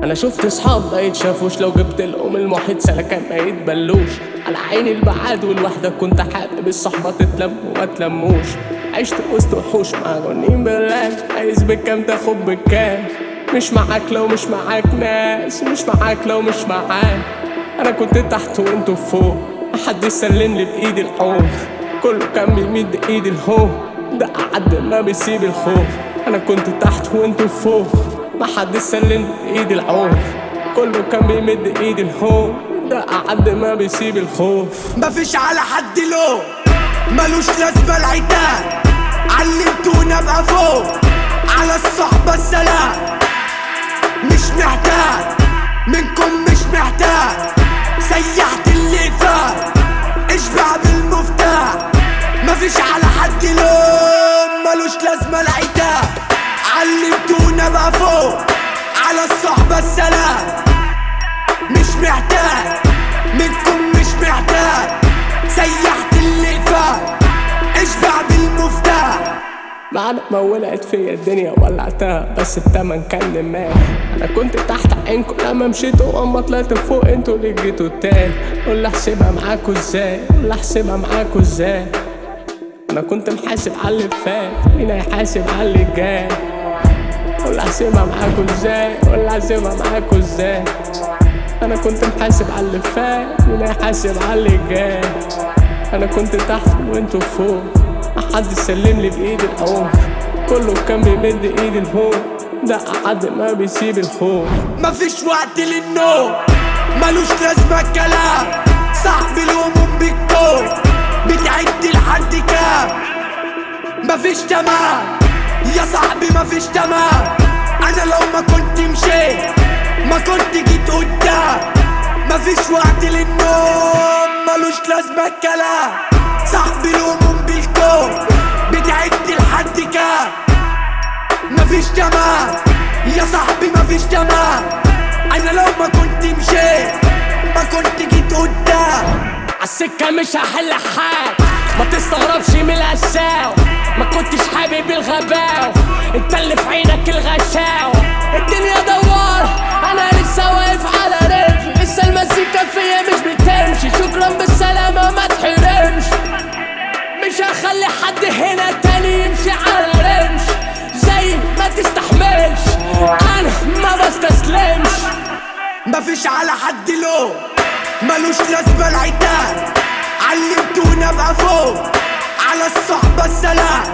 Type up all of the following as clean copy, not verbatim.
انا شفت صحاب ما يتشافوش، لو جبت لهم المحيط سلكان ما يتبلوش. على عيني البعاد والوحدة كنت حابب الصحبة تتلم وما تلموش. عشت وسط وحوش معجونين بالله، عايز بكام تاخد بكام. مش معاك لو مش معاك ناس، مش معاك لو مش معاك. انا كنت تحت وانتوا فوق، محدش سلم لي بايدي الحوض. كله كان بيمد ايدي الهو، ده قعد ما بيسيب الخوف. انا كنت تحت وانتوا فوق، محدش سلم لي بايدي العون. كله كان بيمد ايدي الهو، ده قعد ما بيسيب الخوف. مفيش على حد له ملوش لازمة العتاب، علمتونا ابقى فوق على الصحبة السلام. مش محتاج منكم، مش محتاج سيحت اللي فات، اشبع بالمفتاح. مفيش على حد لوم ملوش لازمة العتاب، علمتونا بقى فوق على الصحبة السلام. مش محتاج منكم، مش محتاج سيحت اللي فات، اشبع بالمفتاح. بعد ما ولعت فيا الدنيا ولعتها، بس التمن كان دماغ. انا كنت تحت عينكم لما مشيتوا، واما طلعت فوق انتوا اللي جيتوا تاني. قول احسبها معاكوا ازاي، قول احسبها معاكوا ازاي. انا كنت محاسب على اللي فات، مين هيحاسب على اللي جاي؟ قول احسبها معاكوا ازاي، قول احسبها معاكوا ازاي. انا كنت محاسب على اللي فات، مين هيحاسب على اللي جاي؟ انا كنت تحت وانتوا فوق، محدش سلم لي بايدي العون. كله كان بيمد ايدي الهون، ده قعد ما بيسيب الخوف. مفيش وقت للنوم ملوش لازمة الكلام، صاحب الهموم بالكون بتعد لحد كام. مفيش تمام يا صاحبي، مفيش تمام. انا لو ما كنت مشيت ما كنت جيت قدام. مفيش وقت للنوم ملوش لازمة الكلام، صاحبي الهموم بالكون بتعد لحد كام. مفيش تمام يا صاحبي، مفيش تمام. انا لو ما كنت مشيت ما كنت جيت قدام. عالسكة مش هحل حاجة، ما تستغربش من القساوة. ما كنتش حابب الغباوة، انت اللي في عينك الغشاوة. الدنيا دوار، انا لسه واقف على رجلي، لسه المزيكا فيا مش بتمشي. شكرا بالسلامة ما تحرمش، مش هخلي حد هنا تاني يمشي على رمش زي ما تستحملش. انا ما بستسلمش. مفيش على حد له ملوش لازمة العتاب، علمتونا ابقى فوق على الصحبة السلام.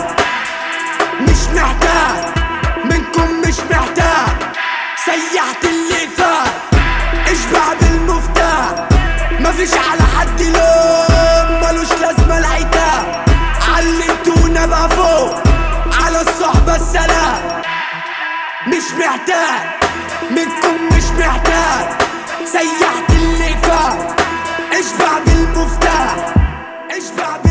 مش محتاج منكم، مش محتاج سيحت اللي فات، اشبع بالمفتاح. مفيش على حد له ملوش لازمة العتاب، علمتونا ابقى فوق على الصحبة السلام. مش محتاج منكم، مش محتاج سيحت اللي فات، اشبع بالمفتاح، اشبع